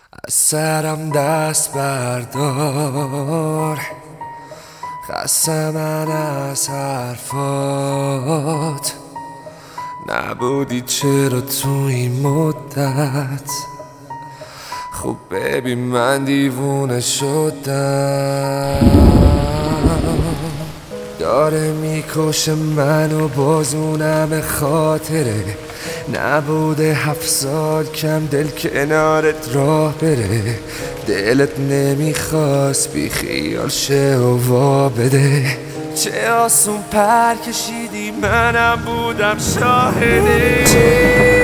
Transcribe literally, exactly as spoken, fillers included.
از سرم دست بردار، خسته من از حرفات. نبودی چرا تو این مدت؟ خوب ببین من دیوونه شدم، داره میکشه منو بازونم خاطره. نبوده هفت سال کم دل کنارت راه بره. دلت نمیخواست بی خیال شه و وا بده. چه آسون پر کشیدی منم بودم شاهده.